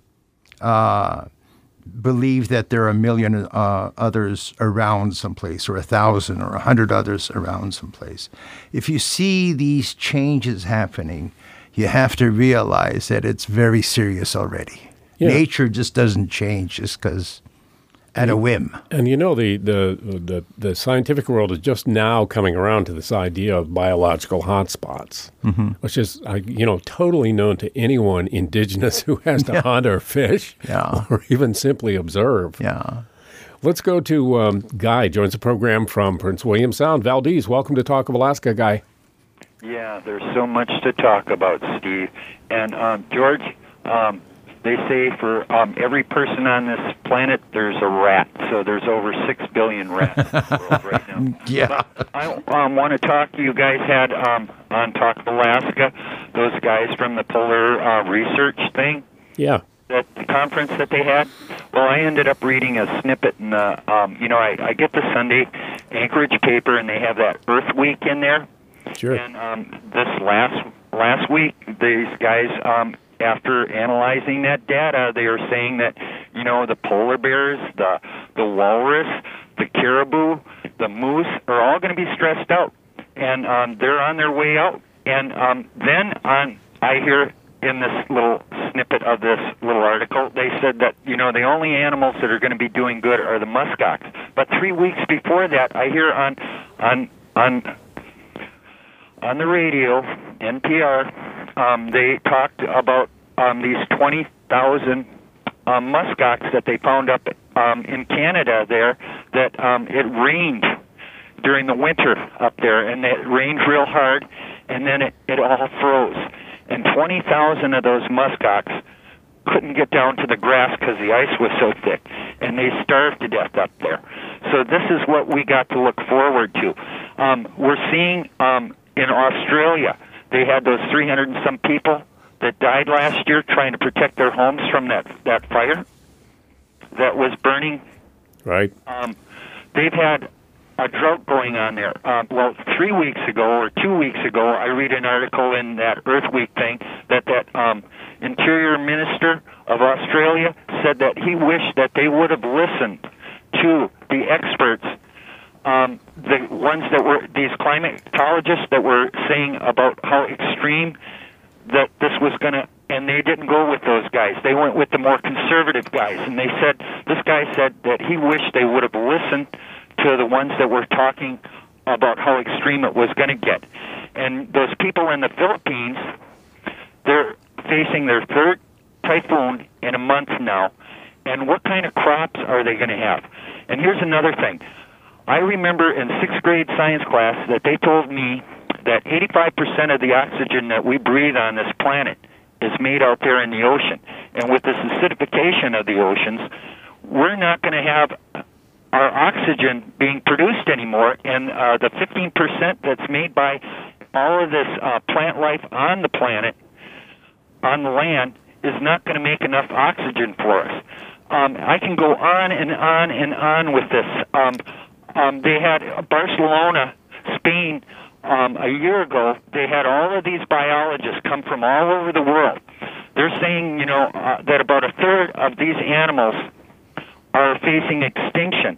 uh, believe that there are a million uh, others around someplace, or a thousand, or a hundred others around someplace. If you see these changes happening, you have to realize that it's very serious already. Yeah. Nature just doesn't change just because at a whim. And you know, the, the the the scientific world is just now coming around to this idea of biological hotspots, mm-hmm. which is, uh, you know, totally known to anyone indigenous who has to yeah. hunt or fish yeah. or even simply observe. Yeah. Let's go to um, Guy, joins the program from Prince William Sound. Valdez, welcome to Talk of Alaska, Guy. Yeah, there's so much to talk about, Steve. And um, George, um, they say for um, every person on this planet, there's a rat. So there's over six billion rats in the world right now. Yeah. But I um, want to talk to you guys had um, on Talk of Alaska, those guys from the Polar uh, Research thing. Yeah. That the conference that they had. Well, I ended up reading a snippet in the, um, you know, I, I get the Sunday Anchorage paper, and they have that Earth Week in there. Sure. And um, this last last week, these guys, um, after analyzing that data, they are saying that, you know, the polar bears, the the walrus, the caribou, the moose are all going to be stressed out. and um, they're on their way out. And um, then on, I hear in this little snippet of this little article, they said that, you know, the only animals that are going to be doing good are the muskox. But three weeks before that, I hear on on on on the radio, N P R, um, they talked about um, these twenty thousand um, muskox that they found up um, in Canada there, that um, it rained during the winter up there, and it rained real hard, and then it, it all froze. And twenty thousand of those muskox couldn't get down to the grass because the ice was so thick, and they starved to death up there. So this is what we got to look forward to. Um, we're seeing um, in Australia, they had those three hundred and some people that died last year trying to protect their homes from that, that fire that was burning. Right. Um, they've had a drought going on there. Uh, well, three weeks ago or two weeks ago, I read an article in that Earth Week thing that that um, Interior Minister of Australia said that he wished that they would have listened to the experts, um, the ones that were, these climatologists that were saying about how extreme that this was going to, and they didn't go with those guys. They went with the more conservative guys, and they said, this guy said that he wished they would have listened to the ones that were talking about how extreme it was going to get. And those people in the Philippines, they're facing their third typhoon in a month now, and what kind of crops are they going to have? And here's another thing. I remember in sixth grade science class that they told me that eighty-five percent of the oxygen that we breathe on this planet is made out there in the ocean. And with this acidification of the oceans, we're not going to have our oxygen being produced anymore, and uh, the fifteen percent that's made by all of this uh, plant life on the planet, on the land, is not going to make enough oxygen for us. Um, I can go on and on and on with this. Um, um, they had Barcelona, Spain, um, a year ago. They had all of these biologists come from all over the world. They're saying, you know, uh, that about a third of these animals are facing extinction.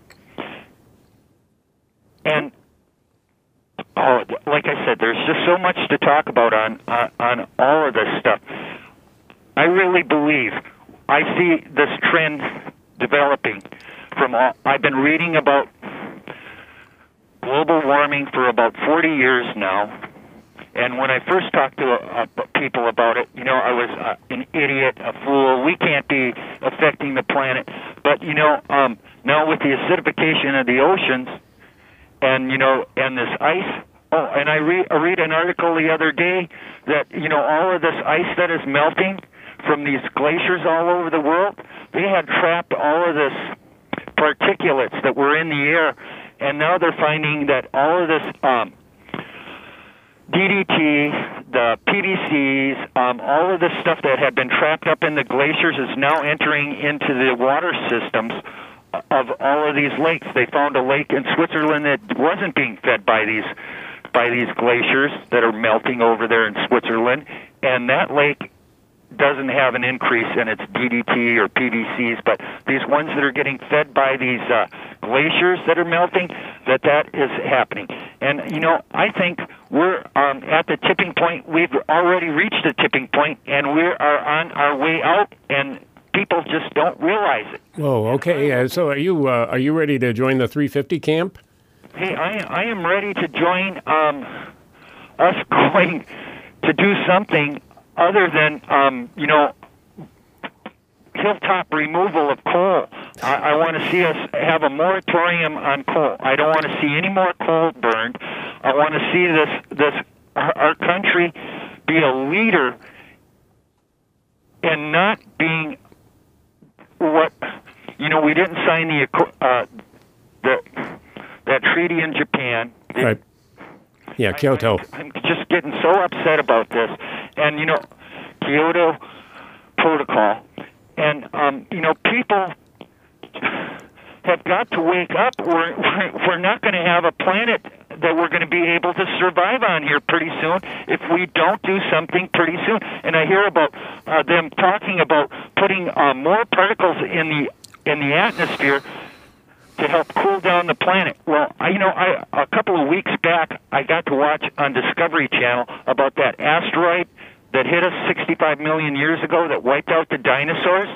And oh, like I said, there's just so much to talk about on uh, on all of this stuff. I really believe I see this trend developing from all. I've been reading about global warming for about forty years now. And when I first talked to uh, people about it, you know, I was uh, an idiot, a fool. We can't be affecting the planet. But, you know, um, now with the acidification of the oceans and, you know, and this ice. Oh, and I, re- I read an article the other day that, you know, all of this ice that is melting from these glaciers all over the world, they had trapped all of this particulates that were in the air. And now they're finding that all of this um, D D T, the P V Cs, um, all of this stuff that had been trapped up in the glaciers is now entering into the water systems of all of these lakes. They found a lake in Switzerland that wasn't being fed by these by these glaciers that are melting over there in Switzerland, and that lake doesn't have an increase in its D D T or P V Cs, but these ones that are getting fed by these uh, glaciers that are melting, that that is happening. And, you know, I think we're um, at the tipping point. We've already reached the tipping point, and we are on our way out, and people just don't realize it. Whoa, okay. Uh, so are you uh, are you ready to join the three fifty camp? Hey, I, I am ready to join um, us going to do something other than, um, you know, hilltop removal of coal. I, I want to see us have a moratorium on coal. I don't want to see any more coal burned. I want to see this, this our, our country be a leader in not being what, you know, we didn't sign the, uh, the that treaty in Japan. Right. Yeah, Kyoto. I, I'm just getting so upset about this. And, you know, Kyoto Protocol. And, um, you know, people have got to wake up. We're, we're, we're not going to have a planet that we're going to be able to survive on here pretty soon if we don't do something pretty soon. And I hear about uh, them talking about putting uh, more particles in the in the atmosphere to help cool down the planet. Well, I, you know, I a couple of weeks back, I got to watch on Discovery Channel about that asteroid that hit us sixty-five million years ago that wiped out the dinosaurs.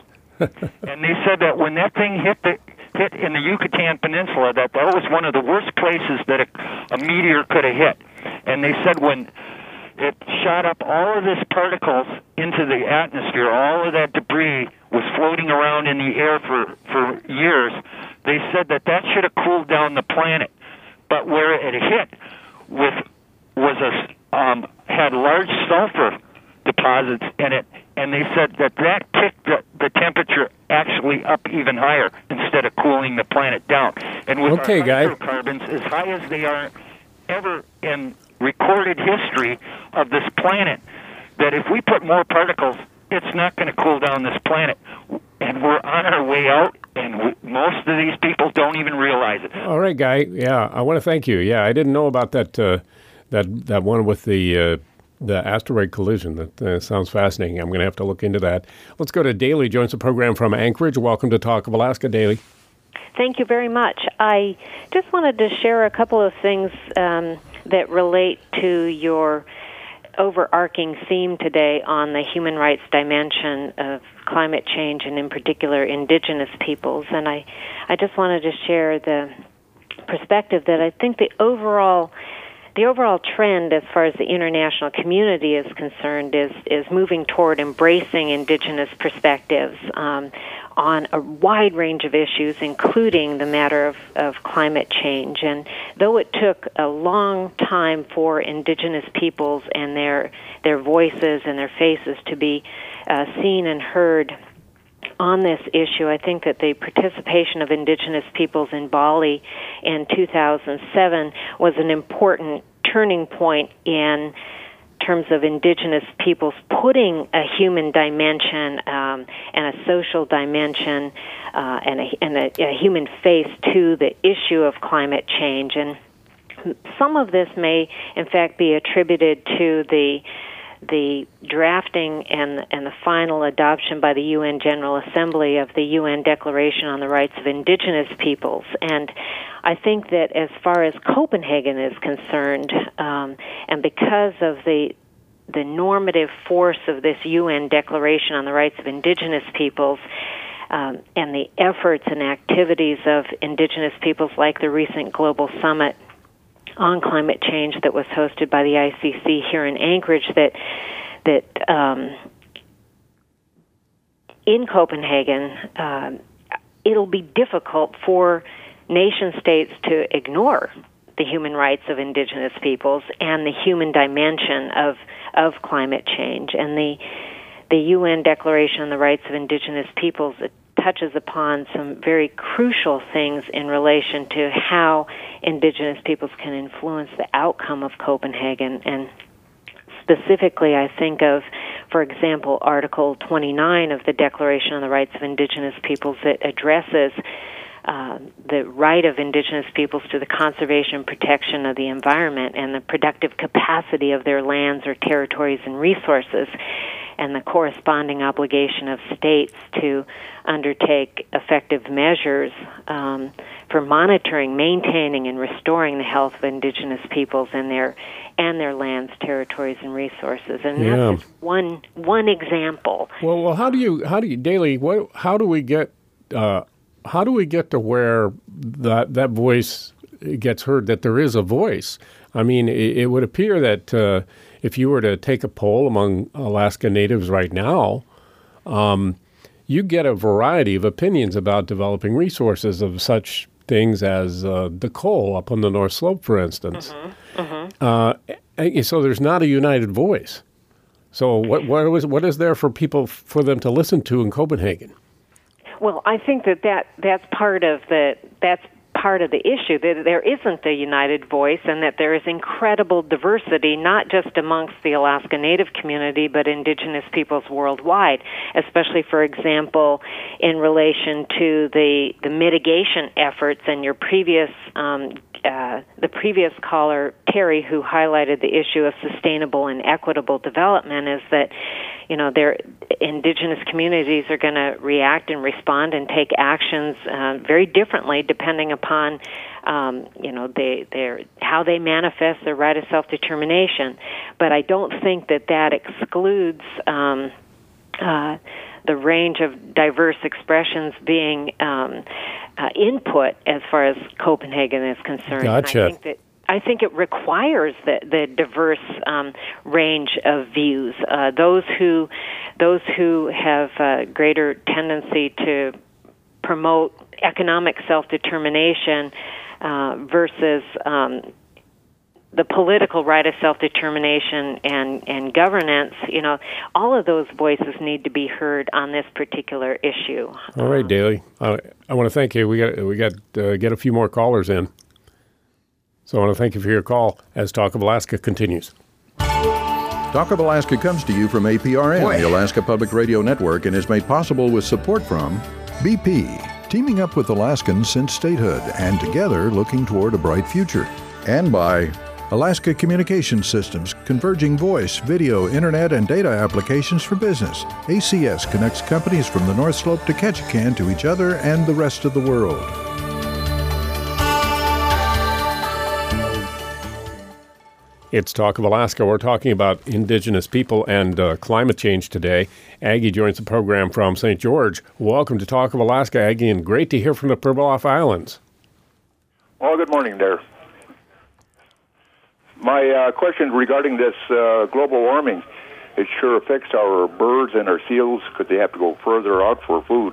And they said that when that thing hit the hit in the Yucatan Peninsula, that that was one of the worst places that a, a meteor could have hit. And they said when it shot up all of this particles into the atmosphere, all of that debris was floating around in the air for, for years. They said that that should have cooled down the planet. But where it hit with was a um, had large sulfur deposits in it, and they said that that kicked the, the temperature actually up even higher instead of cooling the planet down. And with okay, our guy. hydrocarbons as high as they are ever in recorded history of this planet, that if we put more particles, it's not going to cool down this planet. And we're on our way out, and we, most of these people don't even realize it. All right, Guy. Yeah, I want to thank you. Yeah, I didn't know about that uh, that that one with the uh, the asteroid collision. That uh, sounds fascinating. I'm going to have to look into that. Let's go to Daly. Joins the program from Anchorage. Welcome to Talk of Alaska, Daly. Thank you very much. I just wanted to share a couple of things um, that relate to your overarching theme today on the human rights dimension of climate change and in particular indigenous peoples. And I, I just wanted to share the perspective that I think the overall the overall trend as far as the international community is concerned is, is moving toward embracing indigenous perspectives um, on a wide range of issues, including the matter of, of climate change. And though it took a long time for indigenous peoples and their their voices and their faces to be uh, seen and heard on this issue, I think that the participation of indigenous peoples in Bali in two thousand seven was an important turning point in terms of indigenous peoples putting a human dimension um, and a social dimension uh, and, a, and a, a human face to the issue of climate change. And some of this may, in fact, be attributed to the the drafting and and the final adoption by the U N General Assembly of the U N Declaration on the Rights of Indigenous Peoples. And I think that as far as Copenhagen is concerned, um, and because of the the normative force of this U N Declaration on the Rights of Indigenous Peoples, um, and the efforts and activities of indigenous peoples like the recent Global Summit on climate change that was hosted by the I C C here in Anchorage, that that um, in Copenhagen, uh, it'll be difficult for nation states to ignore the human rights of indigenous peoples and the human dimension of of climate change. And the the U N Declaration on the Rights of Indigenous Peoples, it touches upon some very crucial things in relation to how indigenous peoples can influence the outcome of Copenhagen. And specifically, I think of, for example, Article twenty-nine of the Declaration on the Rights of Indigenous Peoples that addresses uh, the right of indigenous peoples to the conservation and protection of the environment and the productive capacity of their lands or territories and resources, and the corresponding obligation of states to undertake effective measures um, for monitoring, maintaining, and restoring the health of indigenous peoples and their and their lands, territories, and resources. And Yeah. that's just one one example. Well, well, how do you, how do you, Daly? What, how do we get, uh, how do we get to where that that voice gets heard? That there is a voice. I mean, it, it would appear that uh, if you were to take a poll among Alaska Natives right now, um, you get a variety of opinions about developing resources of such things as uh, the coal up on the North Slope, for instance. Mm-hmm. Mm-hmm. Uh, so there's not a united voice. So what what is what is there for people for them to listen to in Copenhagen? Well, I think that, that that's part of the that's part of the issue, that there isn't a united voice and that there is incredible diversity, not just amongst the Alaska Native community, but indigenous peoples worldwide, especially, for example, in relation to the, the mitigation efforts. And your previous, um, uh, the previous caller Terry, who highlighted the issue of sustainable and equitable development, is that, you know, their indigenous communities are going to react and respond and take actions uh, very differently depending upon, um, you know, they, their how they manifest their right of self-determination. But I don't think that that excludes um, uh, the range of diverse expressions being um, uh, input as far as Copenhagen is concerned. Gotcha. And I think that I think it requires the, the diverse um, range of views. Uh, those who those who have a greater tendency to promote economic self-determination uh, versus um, the political right of self-determination and, and governance, you know, all of those voices need to be heard on this particular issue. All right, Daly. Uh, I want to thank you. We got we got uh, get a few more callers in. So I want to thank you for your call as Talk of Alaska continues. Talk of Alaska comes to you from A P R N, Boy. the Alaska Public Radio Network, and is made possible with support from B P, teaming up with Alaskans since statehood and together looking toward a bright future. And by Alaska Communication Systems, converging voice, video, internet, and data applications for business. A C S connects companies from the North Slope to Ketchikan to each other and the rest of the world. It's Talk of Alaska. We're talking about Indigenous people and uh, climate change today. Aggie joins the program from Saint George. Welcome to Talk of Alaska, Aggie, and great to hear from the Pribilof Islands. Well, good morning there. My uh, question regarding this uh, global warming, it sure affects our birds and our seals because they have to go further out for food.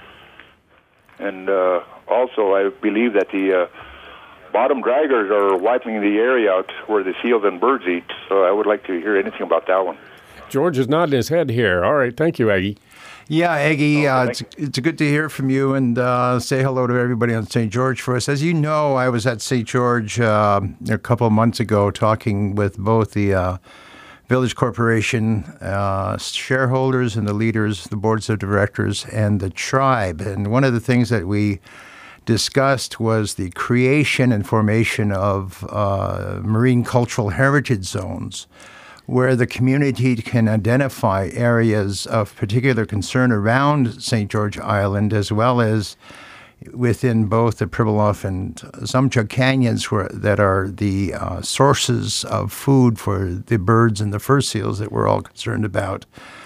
And uh, also, I believe that the uh, bottom draggers are wiping the area out where the seals and birds eat, so I would like to hear anything about that one. George is nodding his head here. All right, thank you, Aggie. Yeah, Aggie, oh, uh, it's, it's good to hear from you, and uh, say hello to everybody on Saint George for us. As you know, I was at Saint George uh, a couple of months ago talking with both the uh, Village Corporation uh, shareholders and the leaders, the boards of directors, and the tribe. And one of the things that we discussed was the creation and formation of uh, marine cultural heritage zones, where the community can identify areas of particular concern around Saint George Island, as well as within both the Pribilof and Zumchuck canyons, where, that are the uh, sources of food for the birds and the fur seals that we're all concerned about,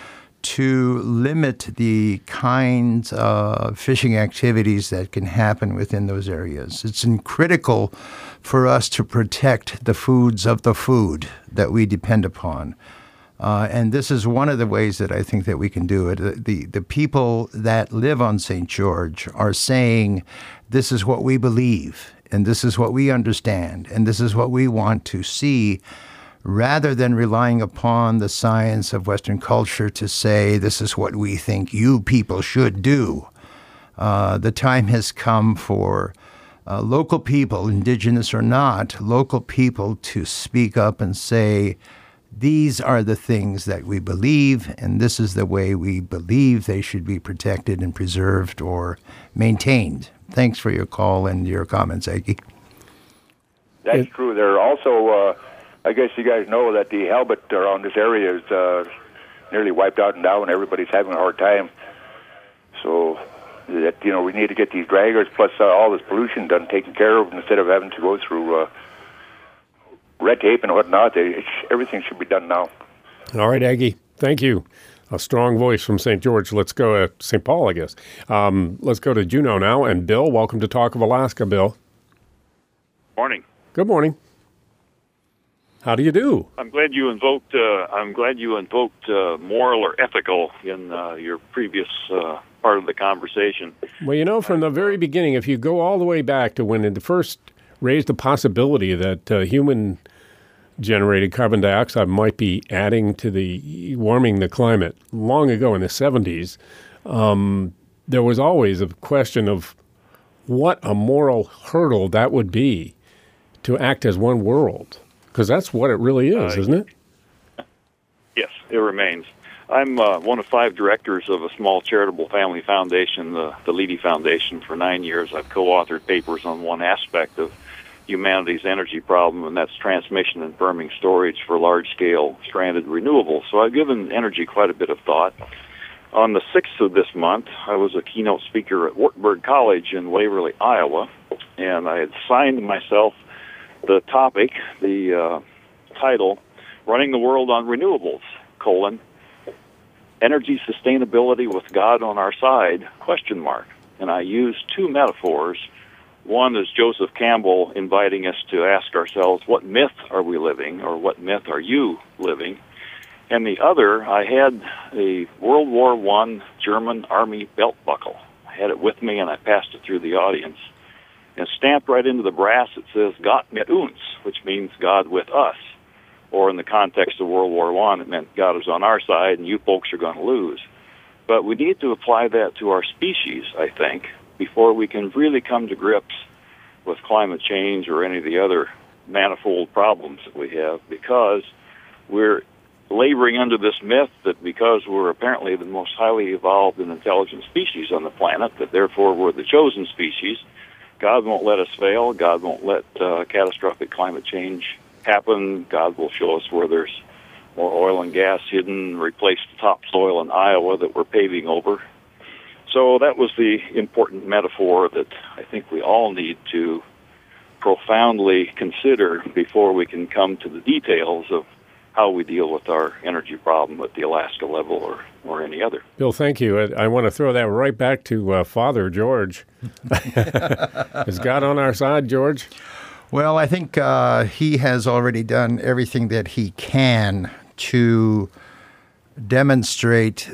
to limit the kinds of fishing activities that can happen within those areas. It's critical for us to protect the foods of the food that we depend upon. Uh, and this is one of the ways that I think that we can do it. The, the people that live on Saint George are saying, this is what we believe, and this is what we understand, and this is what we want to see, rather than relying upon the science of Western culture to say, this is what we think you people should do. Uh, the time has come for uh, local people, indigenous or not, local people to speak up and say, these are the things that we believe, and this is the way we believe they should be protected and preserved or maintained. Thanks for your call and your comments, Aggie. That's it, true. There are also... Uh, I guess you guys know that the halibut around this area is uh, nearly wiped out and down. Everybody's having a hard time. So, that you know, we need to get these draggers plus uh, all this pollution done, taken care of, instead of having to go through uh, red tape and whatnot. They, everything should be done now. All right, Aggie. Thank you. A strong voice from Saint George. Let's go to Saint Paul, I guess. Um, let's go to Juneau now. And Bill, welcome to Talk of Alaska, Bill. Morning. Good morning. How do you do? I'm glad you invoked. Uh, I'm glad you invoked uh, moral or ethical in uh, your previous uh, part of the conversation. Well, you know, from the very beginning, if you go all the way back to when it first raised the possibility that uh, human-generated carbon dioxide might be adding to the warming the climate, long ago in the seventies, um, there was always a question of what a moral hurdle that would be to act as one world. Because that's what it really is, uh, isn't it? Yes, it remains. I'm uh, one of five directors of a small charitable family foundation, the, the Leedy Foundation, for nine years. I've co-authored papers on one aspect of humanity's energy problem, and that's transmission and firming storage for large-scale stranded renewables. So I've given energy quite a bit of thought. On the sixth of this month, I was a keynote speaker at Wartburg College in Waverly, Iowa, and I had assigned myself the topic, the uh, title, Running the World on Renewables, colon, Energy Sustainability with God on Our Side, question mark. And I used two metaphors. One is Joseph Campbell inviting us to ask ourselves, what myth are we living, or what myth are you living? And the other, I had a World War One German Army belt buckle. I had it with me, and I passed it through the audience. And stamped right into the brass, it says, Gott mit uns, which means God with us. Or in the context of World War One, it meant God is on our side, and you folks are going to lose. But we need to apply that to our species, I think, before we can really come to grips with climate change or any of the other manifold problems that we have, because we're laboring under this myth that because we're apparently the most highly evolved and intelligent species on the planet, that therefore we're the chosen species. God won't let us fail. God won't let uh, catastrophic climate change happen. God will show us where there's more oil and gas hidden, replace the topsoil in Iowa that we're paving over. So that was the important metaphor that I think we all need to profoundly consider before we can come to the details of how we deal with our energy problem at the Alaska level or, or any other. Bill, thank you. I, I want to throw that right back to uh, Father George. Is God on our side, George? Well, I think uh, he has already done everything that he can to demonstrate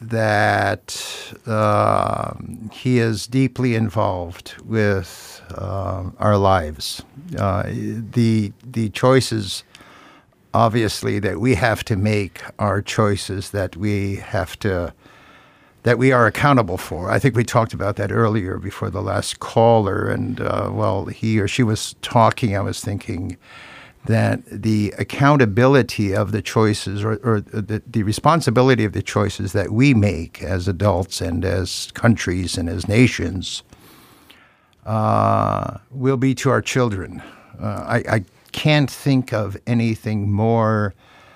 that uh, he is deeply involved with uh, our lives. Uh, the the choices, obviously, that we have to make are choices that we have to that we are accountable for. I think we talked about that earlier before the last caller, and uh, while he or she was talking, I was thinking that the accountability of the choices or, or the, the responsibility of the choices that we make as adults and as countries and as nations uh, will be to our children. Uh, I, I can't think of anything more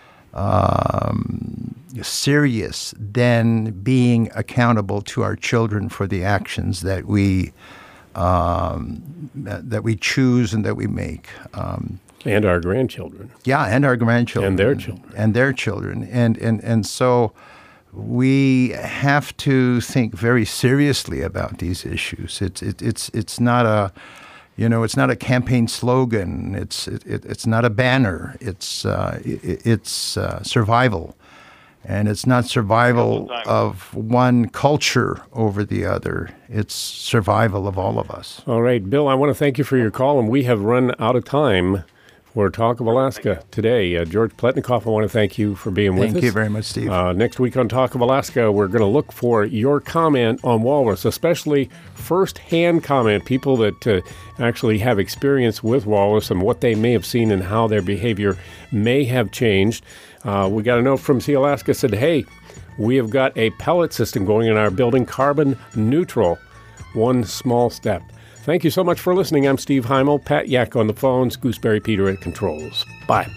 um, serious than being accountable to our children for the actions that we um, that we choose and that we make. Um, And our grandchildren. Yeah, and our grandchildren. And their children. And their children. And, and, and so we have to think very seriously about these issues. It's, it, it's, it's not a, you know, it's not a campaign slogan. It's, it, it's not a banner. It's, uh, it, it's uh, survival. And it's not survival of one culture over the other. It's survival of all of us. All right, Bill, I want to thank you for your call, and we have run out of time for Talk of Alaska today. Uh, George Pletnikoff, I want to thank you for being with us. Thank you very much, Steve. Uh, next week on Talk of Alaska, we're going to look for your comment on walrus, especially first-hand comment, people that uh, actually have experience with walrus and what they may have seen and how their behavior may have changed. Uh, we got a note from Sea Alaska said, hey, we have got a pellet system going in our building, carbon neutral. One small step. Thank you so much for listening. I'm Steve Heimel, Pat Yak on the phones, Gooseberry Peter at controls. Bye.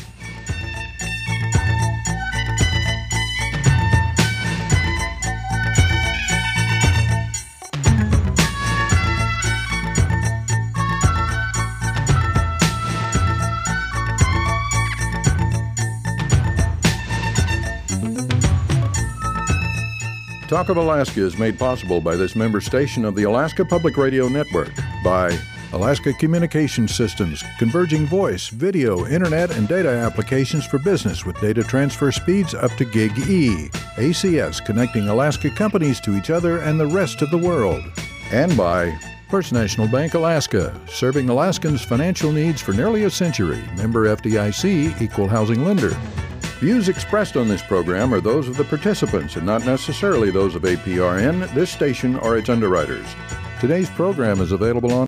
Talk of Alaska is made possible by this member station of the Alaska Public Radio Network, by Alaska Communication Systems, converging voice, video, internet, and data applications for business with data transfer speeds up to Gig E, A C S connecting Alaska companies to each other and the rest of the world, and by First National Bank Alaska, serving Alaskans' financial needs for nearly a century, member F D I C, equal housing lender. Views expressed on this program are those of the participants and not necessarily those of A P R N, this station, or its underwriters. Today's program is available on